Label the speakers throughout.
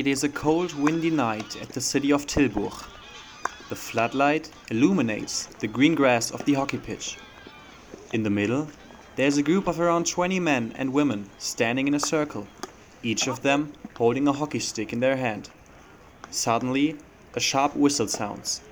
Speaker 1: It is a cold, windy night at the city of Tilburg. The floodlight illuminates the green grass of the hockey pitch. In the middle, there's a group of around 20 men and women standing in a circle, each of them holding a hockey stick in their hand. Suddenly, a sharp whistle sounds.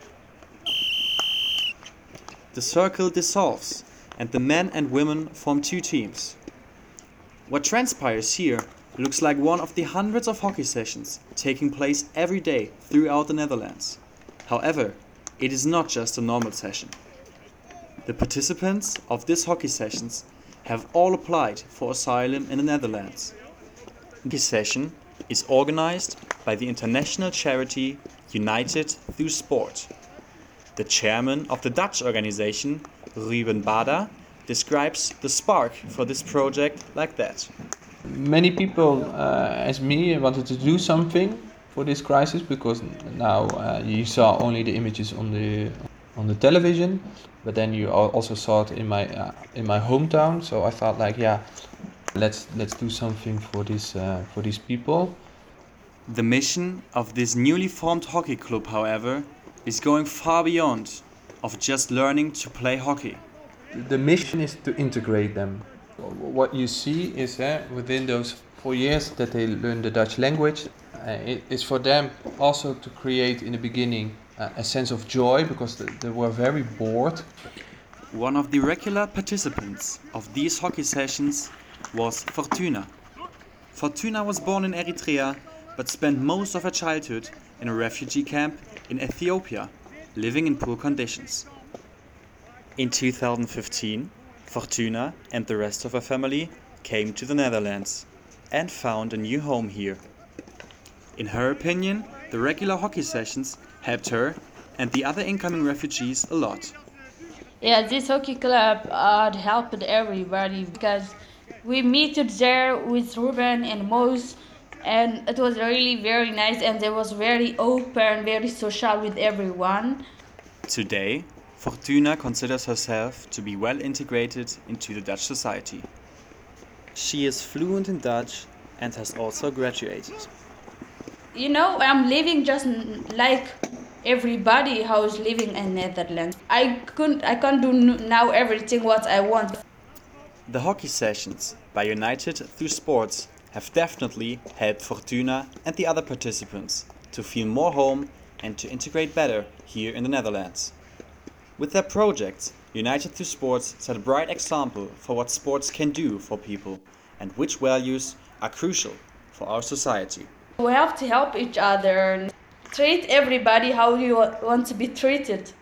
Speaker 1: The circle dissolves, and the men and women form two teams. What transpires here looks like one of the hundreds of hockey sessions taking place every day throughout the Netherlands. However, it is not just a normal session. The participants of these hockey sessions have all applied for asylum in the Netherlands. This session is organized by the international charity United Through Sport. The chairman of the Dutch organization, Ruben Bada, describes the spark for this project like that.
Speaker 2: Many people, as me, wanted to do something for this crisis because now you saw only the images on the television, but then you also saw it in my hometown. So I thought, like, yeah, let's do something for these people.
Speaker 1: The mission of this newly formed hockey club, however, is going far beyond of just learning to play hockey.
Speaker 2: The mission is to integrate them. What you see is within those 4 years that they learn the Dutch language, it is for them also to create in the beginning a sense of joy because they were very bored.
Speaker 1: One of the regular participants of these hockey sessions was Fortuna. Fortuna was born in Eritrea but spent most of her childhood in a refugee camp in Ethiopia, living in poor conditions. In 2015, Fortuna and the rest of her family came to the Netherlands and found a new home here. In her opinion, the regular hockey sessions helped her and the other incoming refugees a lot.
Speaker 3: Yeah, this hockey club helped everybody because we met there with Ruben and Moos, and it was really very nice, and they was very open, very social with everyone.
Speaker 1: Today, Fortuna considers herself to be well integrated into the Dutch society. She is fluent in Dutch and has also graduated.
Speaker 3: You know, I'm living just like everybody who's living in Netherlands. I can't do now everything what I want.
Speaker 1: The hockey sessions by United Through Sports have definitely helped Fortuna and the other participants to feel more home and to integrate better here in the Netherlands. With their projects, United Through Sports set a bright example for what sports can do for people and which values are crucial for our society.
Speaker 3: We have to help each other, treat everybody how you want to be treated.